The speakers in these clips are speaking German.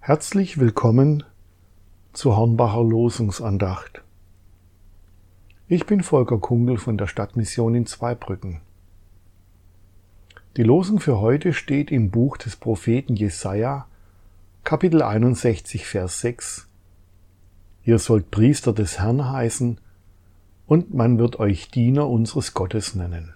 Herzlich willkommen zur Hornbacher Losungsandacht. Ich bin Volker Kungel von der Stadtmission in Zweibrücken. Die Losung für heute steht im Buch des Propheten Jesaja, Kapitel 61, Vers 6. Ihr sollt Priester des Herrn heißen, und man wird euch Diener unseres Gottes nennen.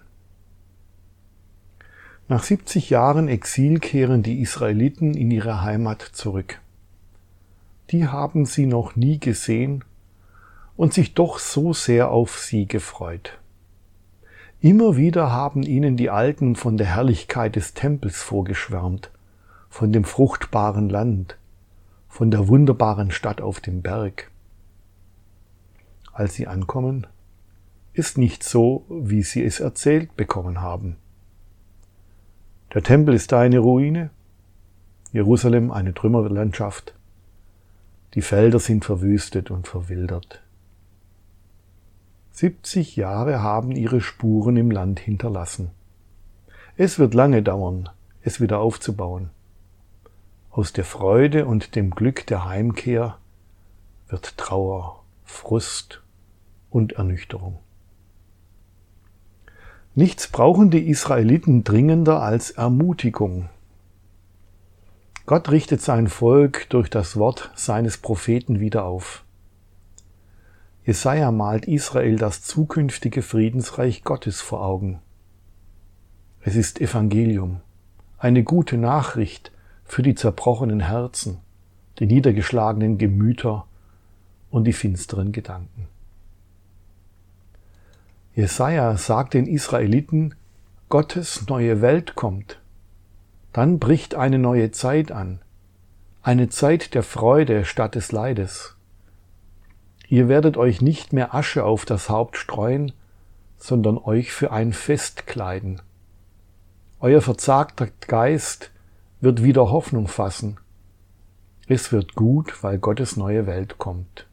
Nach 70 Jahren Exil kehren die Israeliten in ihre Heimat zurück. Die haben sie noch nie gesehen und sich doch so sehr auf sie gefreut. Immer wieder haben ihnen die Alten von der Herrlichkeit des Tempels vorgeschwärmt, von dem fruchtbaren Land, von der wunderbaren Stadt auf dem Berg. Als sie ankommen, ist nicht so, wie sie es erzählt bekommen haben. Der Tempel ist eine Ruine, Jerusalem eine Trümmerlandschaft, die Felder sind verwüstet und verwildert. 70 Jahre haben ihre Spuren im Land hinterlassen. Es wird lange dauern, es wieder aufzubauen. Aus der Freude und dem Glück der Heimkehr wird Trauer, Frust und Ernüchterung. Nichts brauchen die Israeliten dringender als Ermutigung. Gott richtet sein Volk durch das Wort seines Propheten wieder auf. Jesaja malt Israel das zukünftige Friedensreich Gottes vor Augen. Es ist Evangelium, eine gute Nachricht für die zerbrochenen Herzen, die niedergeschlagenen Gemüter und die finsteren Gedanken. Jesaja sagt den Israeliten, Gottes neue Welt kommt. Dann bricht eine neue Zeit an, eine Zeit der Freude statt des Leides. Ihr werdet euch nicht mehr Asche auf das Haupt streuen, sondern euch für ein Fest kleiden. Euer verzagter Geist wird wieder Hoffnung fassen. Es wird gut, weil Gottes neue Welt kommt.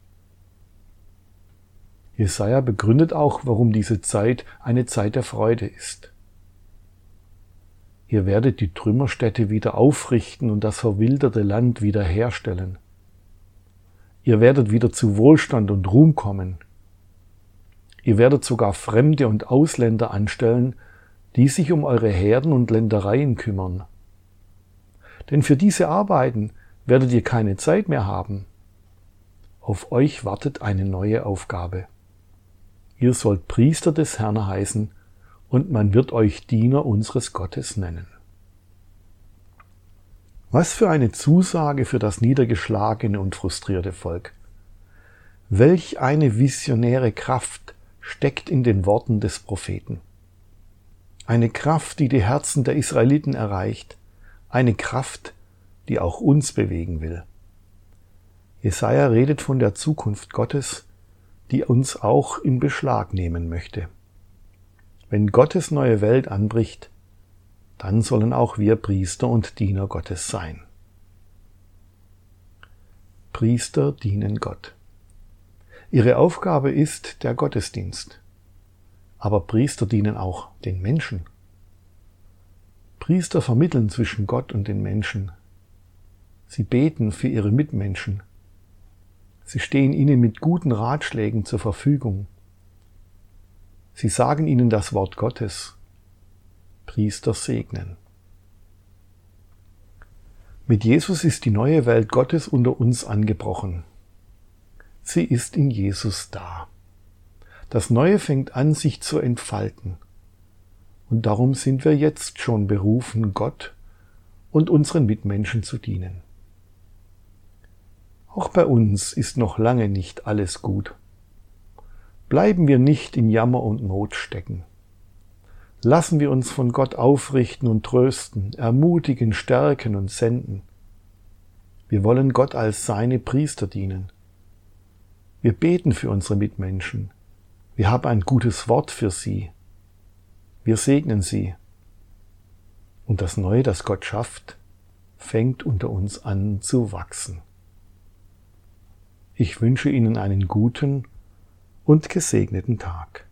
Jesaja begründet auch, warum diese Zeit eine Zeit der Freude ist. Ihr werdet die Trümmerstädte wieder aufrichten und das verwilderte Land wiederherstellen. Ihr werdet wieder zu Wohlstand und Ruhm kommen. Ihr werdet sogar Fremde und Ausländer anstellen, die sich um eure Herden und Ländereien kümmern. Denn für diese Arbeiten werdet ihr keine Zeit mehr haben. Auf euch wartet eine neue Aufgabe. Ihr sollt Priester des Herrn heißen, und man wird euch Diener unseres Gottes nennen. Was für eine Zusage für das niedergeschlagene und frustrierte Volk. Welch eine visionäre Kraft steckt in den Worten des Propheten. Eine Kraft, die die Herzen der Israeliten erreicht. Eine Kraft, die auch uns bewegen will. Jesaja redet von der Zukunft Gottes, die uns auch in Beschlag nehmen möchte. Wenn Gottes neue Welt anbricht, dann sollen auch wir Priester und Diener Gottes sein. Priester dienen Gott. Ihre Aufgabe ist der Gottesdienst. Aber Priester dienen auch den Menschen. Priester vermitteln zwischen Gott und den Menschen. Sie beten für ihre Mitmenschen. Sie stehen ihnen mit guten Ratschlägen zur Verfügung. Sie sagen ihnen das Wort Gottes. Priester segnen. Mit Jesus ist die neue Welt Gottes unter uns angebrochen. Sie ist in Jesus da. Das Neue fängt an, sich zu entfalten. Und darum sind wir jetzt schon berufen, Gott und unseren Mitmenschen zu dienen. Auch bei uns ist noch lange nicht alles gut. Bleiben wir nicht in Jammer und Not stecken. Lassen wir uns von Gott aufrichten und trösten, ermutigen, stärken und senden. Wir wollen Gott als seine Priester dienen. Wir beten für unsere Mitmenschen. Wir haben ein gutes Wort für sie. Wir segnen sie. Und das Neue, das Gott schafft, fängt unter uns an zu wachsen. Ich wünsche Ihnen einen guten und gesegneten Tag.